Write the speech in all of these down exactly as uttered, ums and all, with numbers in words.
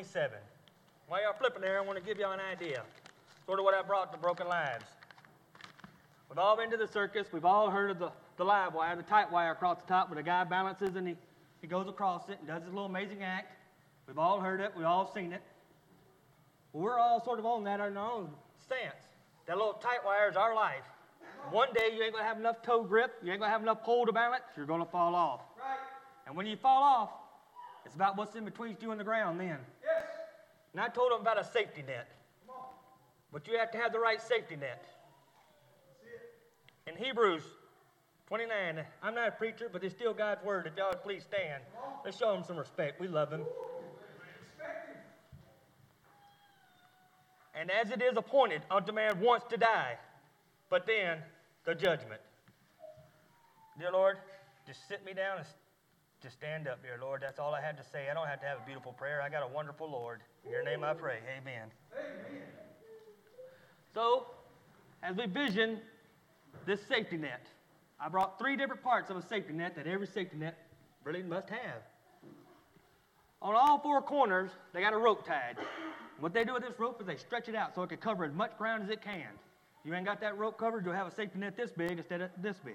twenty-seven. While you're flipping there, I want to give you an idea, sort of what I brought to Broken Lives. We've all been to the circus. We've all heard of the, the live wire, the tight wire across the top where the guy balances and he, he goes across it and does his little amazing act. We've all heard it. We've all seen it. Well, we're all sort of on that in our own stance. That little tight wire is our life. One day you ain't going to have enough toe grip. You ain't going to have enough pull to balance. You're going to fall off. Right. And when you fall off, it's about what's in between you and the ground then. Yes. And I told them about a safety net. Come on. But you have to have the right safety net. In Hebrews twenty-nine, I'm not a preacher, but it's still God's word. If y'all would please stand, let's show him some respect. We love him. Respect him. And as it is appointed unto man once to die, but then the judgment. Dear Lord, just sit me down and just stand up, dear Lord. That's all I had to say. I don't have to have a beautiful prayer. I got a wonderful Lord. In your name I pray. Amen. Amen. So, as we vision this safety net, I brought three different parts of a safety net that every safety net really must have. On all four corners, they got a rope tied. What they do with this rope is they stretch it out so it can cover as much ground as it can. You ain't got that rope covered, you'll have a safety net this big instead of this big.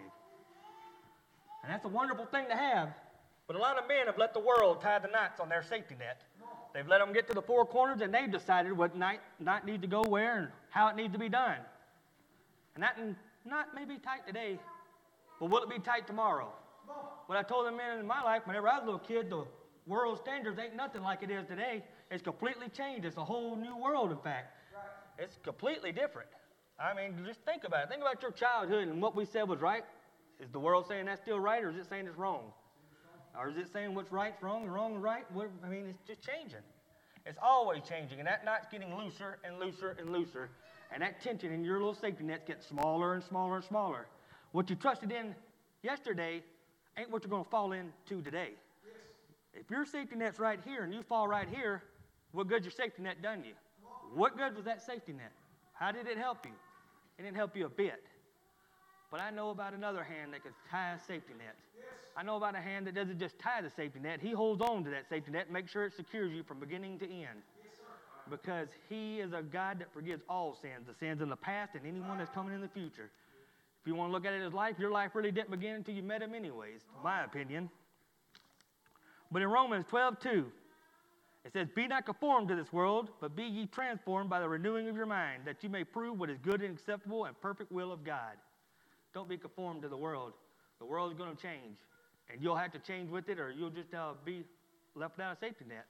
And that's a wonderful thing to have. But a lot of men have let the world tie the knots on their safety net. They've let them get to the four corners and they've decided what knot, knot needs to go where and how it needs to be done. And that knot may be tight today, but will it be tight tomorrow? What I told the men in my life, whenever I was a little kid, the world standards ain't nothing like it is today. It's completely changed. It's a whole new world, in fact. It's completely different. I mean, just think about it. Think about your childhood and what we said was right. Is the world saying that's still right, or is it saying it's wrong? Or is it saying what's right's wrong and wrong is right? What, I mean, it's just changing. It's always changing, and that knot's getting looser and looser and looser, and that tension in your little safety net's getting smaller and smaller and smaller. What you trusted in yesterday ain't what you're going to fall into today. Yes. If your safety net's right here and you fall right here, what good's your safety net done you? What good was that safety net? How did it help you? It didn't help you a bit. But I know about another hand that can tie a safety net. Yes. I know about a hand that doesn't just tie the safety net. He holds on to that safety net and makes sure it secures you from beginning to end. Yes, sir. Because he is a God that forgives all sins, the sins in the past and anyone that's coming in the future. If you want to look at it as life, your life really didn't begin until you met him anyways, in my opinion. But in Romans twelve two, it says, "Be not conformed to this world, but be ye transformed by the renewing of your mind, that you may prove what is good and acceptable and perfect will of God." Don't be conformed to the world. The world is going to change, and you'll have to change with it, or you'll just uh, be left without a safety net.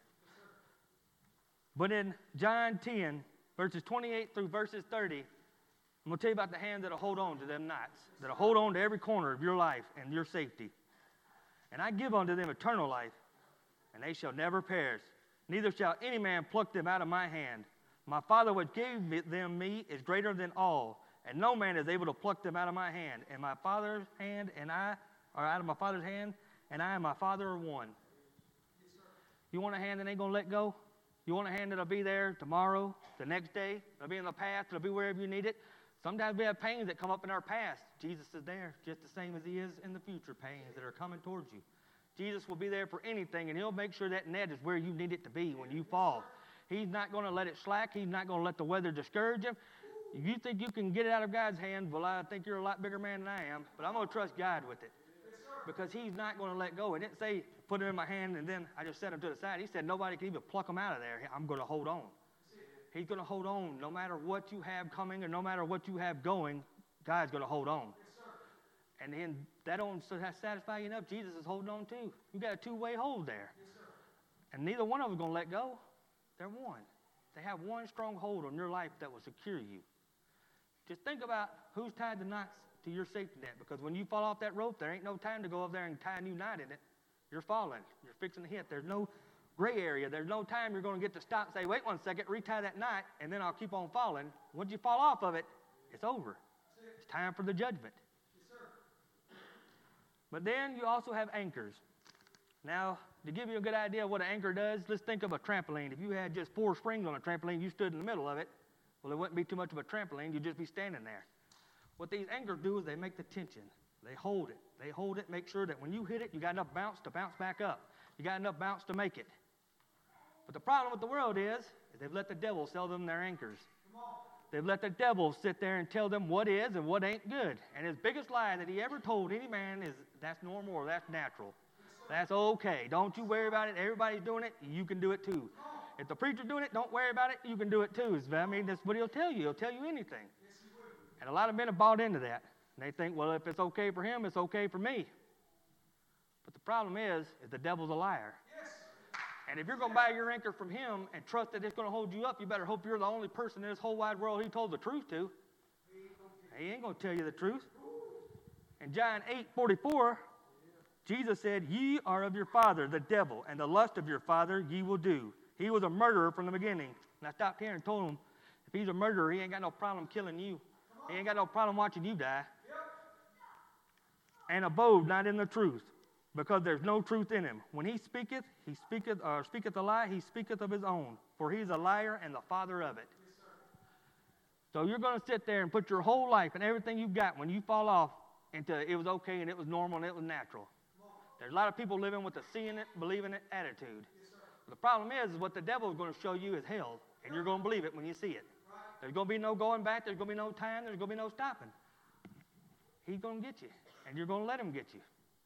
But in John ten, verses twenty-eight through verses thirty, I'm going to tell you about the hand that'll hold on to them knots, that'll hold on to every corner of your life and your safety. "And I give unto them eternal life, and they shall never perish, neither shall any man pluck them out of my hand. My Father which gave them me is greater than all, and no man is able to pluck them out of my hand. And my Father's hand and I are out of my Father's hand, and I and my Father are one." Yes, sir. You want a hand that ain't going to let go? You want a hand that'll be there tomorrow, the next day? It'll be in the past. It'll be wherever you need it. Sometimes we have pains that come up in our past. Jesus is there just the same as he is in the future, pains that are coming towards you. Jesus will be there for anything, and he'll make sure that net is where you need it to be when you fall. He's not going to let it slack. He's not going to let the weather discourage him. If you think you can get it out of God's hand, well, I think you're a lot bigger man than I am, but I'm going to trust God with it because he's not going to let go. It didn't say put him in my hand and then I just set him to the side. He said nobody can even pluck him out of there. I'm going to hold on. He's going to hold on no matter what you have coming or no matter what you have going. God's going to hold on. And then that don't satisfy you enough. Jesus is holding on too. You got a two-way hold there. And neither one of them is going to let go. They're one. They have one strong hold on your life that will secure you. Just think about who's tied the knots to your safety net, because when you fall off that rope, there ain't no time to go up there and tie a new knot in it. You're falling. You're fixing to hit. There's no gray area. There's no time you're going to get to stop and say, wait one second, retie that knot, and then I'll keep on falling. Once you fall off of it, it's over. It's time for the judgment. But then you also have anchors. Now, to give you a good idea of what an anchor does, let's think of a trampoline. If you had just four springs on a trampoline, you stood in the middle of it, well, it wouldn't be too much of a trampoline. You'd just be standing there. What these anchors do is they make the tension. They hold it. They hold it, make sure that when you hit it, you got enough bounce to bounce back up. You got enough bounce to make it. But the problem with the world is, is they've let the devil sell them their anchors. They've let the devil sit there and tell them what is and what ain't good. And his biggest lie that he ever told any man is that's normal or that's natural. That's okay. Don't you worry about it. Everybody's doing it. You can do it too. If the preacher's doing it, don't worry about it. You can do it too. I mean, that's what he'll tell you. He'll tell you anything. And a lot of men have bought into that. And they think, well, if it's okay for him, it's okay for me. But the problem is, is the devil's a liar. And if you're going to buy your anchor from him and trust that it's going to hold you up, you better hope you're the only person in this whole wide world he told the truth to. He ain't going to tell you the truth. In John eight forty-four, Jesus said, ye are of your father, the devil, and the lust of your father ye will do. He was a murderer from the beginning. And I stopped here and told him, if he's a murderer, he ain't got no problem killing you. He ain't got no problem watching you die. And abode not in the truth, because there's no truth in him. When he speaketh, he speaketh, or speaketh a lie, he speaketh of his own, for he's a liar and the father of it. So you're going to sit there and put your whole life and everything you've got when you fall off into it was okay and it was normal and it was natural. There's a lot of people living with a seeing it, believing it attitude. The problem is, is what the devil is going to show you is hell, and you're going to believe it when you see it. There's going to be no going back. There's going to be no time. There's going to be no stopping. He's going to get you, and you're going to let him get you.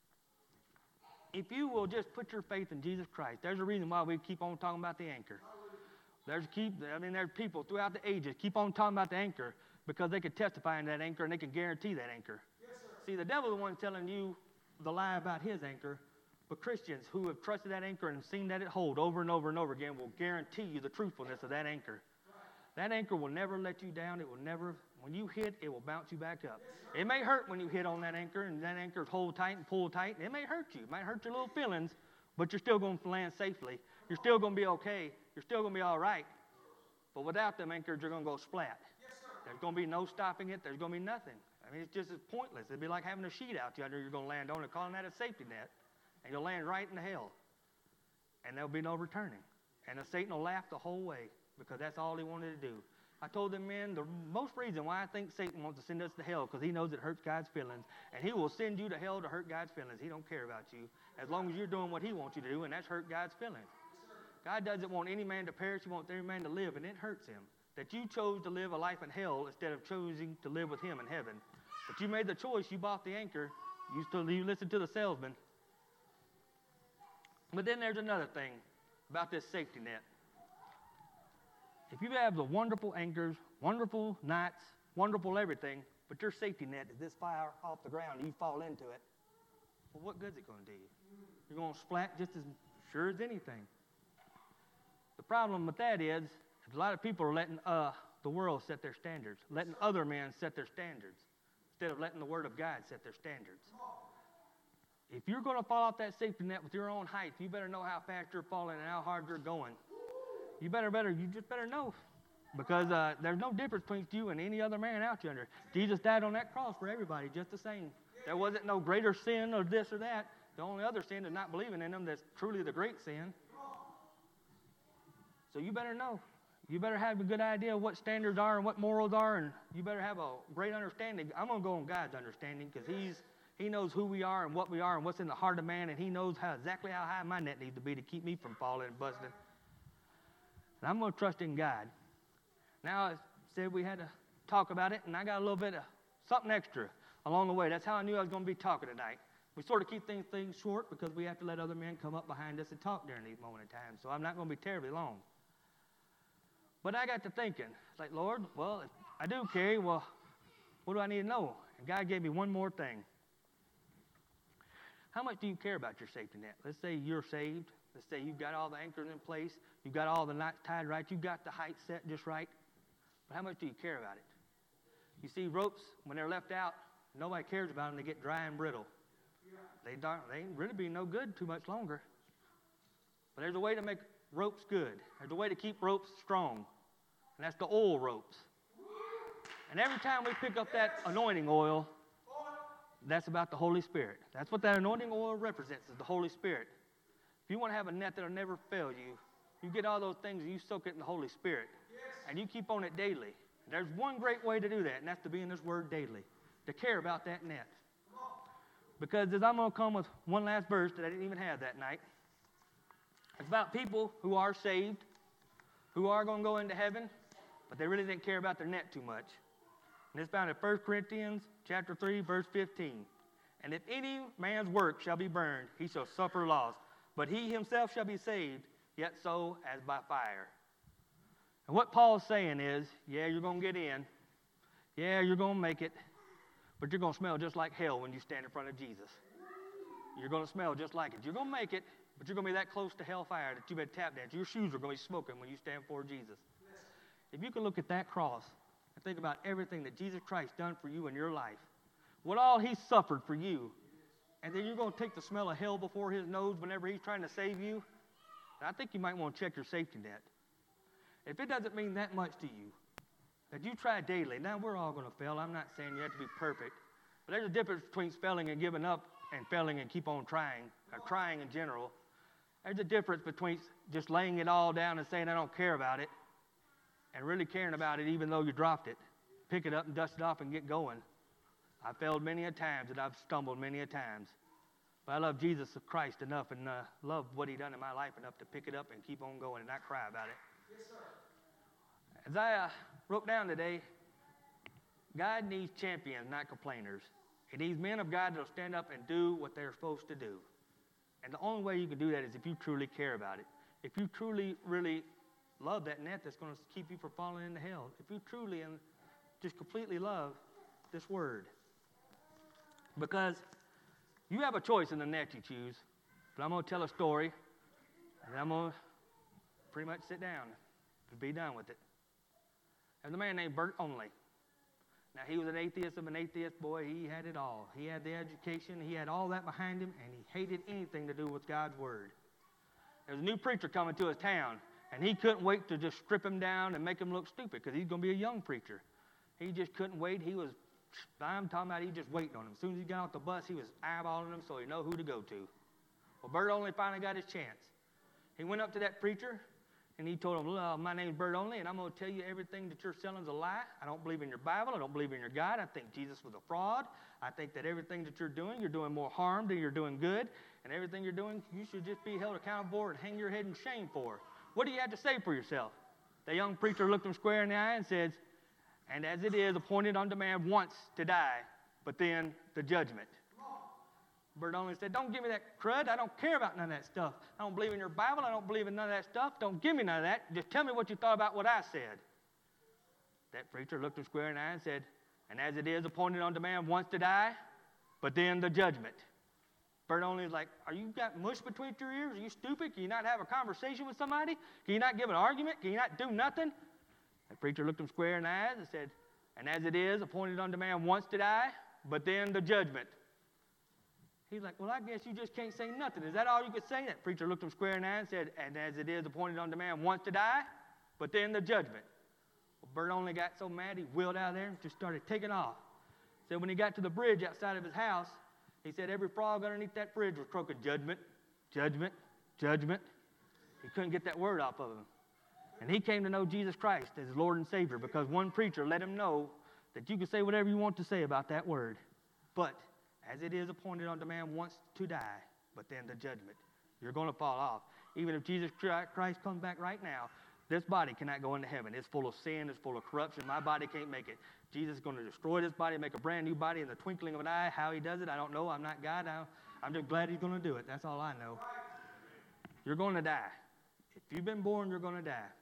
If you will just put your faith in Jesus Christ, there's a reason why we keep on talking about the anchor. There's keep. I mean, there's people throughout the ages keep on talking about the anchor because they can testify in that anchor and they can guarantee that anchor. Yes, see, the devil's the one telling you the lie about his anchor, but Christians who have trusted that anchor and seen that it hold over and over and over again will guarantee you the truthfulness of that anchor. That anchor will never let you down. It will never, when you hit, it will bounce you back up. It may hurt when you hit on that anchor and that anchor's hold tight and pull tight. And it may hurt you. It might hurt your little feelings, but you're still going to land safely. You're still going to be okay. You're still going to be all right. But without them anchors, you're going to go splat. There's going to be no stopping it. There's going to be nothing. I mean, it's just as pointless. It'd be like having a sheet out yonder you're going to land on and calling that a safety net. And you'll land right in the hell. And there'll be no returning. And the Satan will laugh the whole way because that's all he wanted to do. I told them men, the most reason why I think Satan wants to send us to hell because he knows it hurts God's feelings. And he will send you to hell to hurt God's feelings. He don't care about you as long as you're doing what he wants you to do, and that's hurt God's feelings. God doesn't want any man to perish. He wants every man to live, and it hurts him that you chose to live a life in hell instead of choosing to live with him in heaven. But you made the choice. You bought the anchor. You, still, you listened to the salesman. But then there's another thing about this safety net. If you have the wonderful anchors, wonderful knots, wonderful everything, but your safety net is this far off the ground and you fall into it, well, what good is it going to do you? You're going to splat just as sure as anything. The problem with that is, is a lot of people are letting uh, the world set their standards, letting other men set their standards, instead of letting the Word of God set their standards. If you're going to fall off that safety net with your own height, you better know how fast you're falling and how hard you're going. You better, better, you just better know. Because uh, there's no difference between you and any other man out yonder. Jesus died on that cross for everybody, just the same. There wasn't no greater sin or this or that. The only other sin is not believing in him. That's truly the great sin. So you better know. You better have a good idea of what standards are and what morals are, and you better have a great understanding. I'm going to go on God's understanding because he's He knows who we are and what we are and what's in the heart of man, and he knows how exactly how high my net needs to be to keep me from falling and busting. And I'm going to trust in God. Now, I said we had to talk about it, and I got a little bit of something extra along the way. That's how I knew I was going to be talking tonight. We sort of keep things, things short because we have to let other men come up behind us and talk during these moments in time. So I'm not going to be terribly long. But I got to thinking, it's like, Lord, well, if I do carry, well, what do I need to know? And God gave me one more thing. How much do you care about your safety net? Let's say you're saved. Let's say you've got all the anchors in place. You've got all the knots tied right. You've got the height set just right. But how much do you care about it? You see, ropes, when they're left out, nobody cares about them. They get dry and brittle. They don't, they ain't really be no good too much longer. But there's a way to make ropes good. There's a way to keep ropes strong. And that's the oil ropes. And every time we pick up that anointing oil, that's about the Holy Spirit. That's what that anointing oil represents, is the Holy Spirit. If you want to have a net that'll never fail you, you get all those things and you soak it in the Holy Spirit. Yes. And you keep on it daily. There's one great way to do that, and that's to be in this word daily, to care about that net. Because as I'm going to come with one last verse that I didn't even have that night. It's about people who are saved, who are going to go into heaven, but they really didn't care about their net too much. And it's found in First Corinthians chapter three, verse fifteen. And if any man's work shall be burned, he shall suffer loss. But he himself shall be saved, yet so as by fire. And what Paul's saying is, yeah, you're going to get in. Yeah, you're going to make it. But you're going to smell just like hell when you stand in front of Jesus. You're going to smell just like it. You're going to make it, but you're going to be that close to hellfire that you've been tapped dance. Your shoes are going to be smoking when you stand before Jesus. If you can look at that cross and think about everything that Jesus Christ done for you in your life, what all he suffered for you, and then you're going to take the smell of hell before his nose whenever he's trying to save you, I think you might want to check your safety net. If it doesn't mean that much to you, that you try daily, now we're all going to fail. I'm not saying you have to be perfect, but there's a difference between failing and giving up and failing and keep on trying, or trying in general. There's a difference between just laying it all down and saying I don't care about it, and really caring about it even though you dropped it. Pick it up and dust it off and get going. I've failed many a times and I've stumbled many a times. But I love Jesus Christ enough and uh, love what he done in my life enough to pick it up and keep on going and not cry about it. Yes, sir. As I uh, wrote down today, God needs champions, not complainers. He needs men of God that will stand up and do what they're supposed to do. And the only way you can do that is if you truly care about it. If you truly, really love that net that's going to keep you from falling into hell. If you truly and just completely love this word. Because you have a choice in the net you choose. But I'm going to tell a story, and I'm going to pretty much sit down and be done with it. There's a man named Bert Onley. Now, he was an atheist of an atheist boy. He had it all. He had the education. He had all that behind him, and he hated anything to do with God's word. There was a new preacher coming to his town, and he couldn't wait to just strip him down and make him look stupid because he's going to be a young preacher. He just couldn't wait. He was, I'm talking about he just waiting on him. As soon as he got off the bus, he was eyeballing him so he know who to go to. Well, Bert Onley finally got his chance. He went up to that preacher, and he told him, well, my name's Bert Onley, and I'm going to tell you everything that you're selling is a lie. I don't believe in your Bible. I don't believe in your God. I think Jesus was a fraud. I think that everything that you're doing, you're doing more harm than you're doing good. And everything you're doing, you should just be held accountable for and hang your head in shame for. What do you have to say for yourself? The young preacher looked him square in the eye and said, and as it is appointed unto man once to die, but then the judgment. Bert Onley said, don't give me that crud. I don't care about none of that stuff. I don't believe in your Bible. I don't believe in none of that stuff. Don't give me none of that. Just tell me what you thought about what I said. That preacher looked him square in the eye and said, and as it is appointed unto man once to die, but then the judgment. Bert Onley was like, are you got mush between your ears? Are you stupid? Can you not have a conversation with somebody? Can you not give an argument? Can you not do nothing? That preacher looked him square in the eyes and said, and as it is appointed unto man once to die, but then the judgment. He's like, well, I guess you just can't say nothing. Is that all you could say? That preacher looked him square in the eye and said, and as it is appointed unto man once to die, but then the judgment. Well, Bert Onley got so mad he wheeled out there and just started taking off. So when he got to the bridge outside of his house, he said every frog underneath that bridge was croaking judgment, judgment, judgment. He couldn't get that word off of him. And he came to know Jesus Christ as his Lord and Savior because one preacher let him know that you can say whatever you want to say about that word. But as it is appointed unto man once to die, but then the judgment. You're going to fall off. Even if Jesus Christ comes back right now, this body cannot go into heaven. It's full of sin. It's full of corruption. My body can't make it. Jesus is going to destroy this body, make a brand new body in the twinkling of an eye. How he does it, I don't know. I'm not God. I, I'm just glad he's going to do it. That's all I know. You're going to die. If you've been born, you're going to die.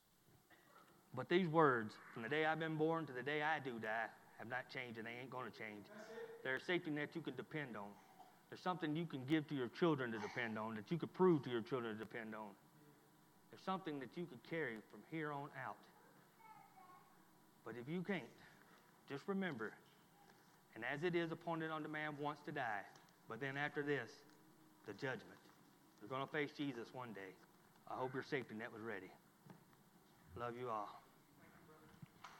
But these words, from the day I've been born to the day I do die, have not changed, and they ain't going to change. They're a safety net you can depend on. There's something you can give to your children to depend on, that you could prove to your children to depend on. There's something that you could carry from here on out. But if you can't, just remember, and as it is appointed unto man once to die, but then after this, the judgment. You're going to face Jesus one day. I hope your safety net was ready. Love you all.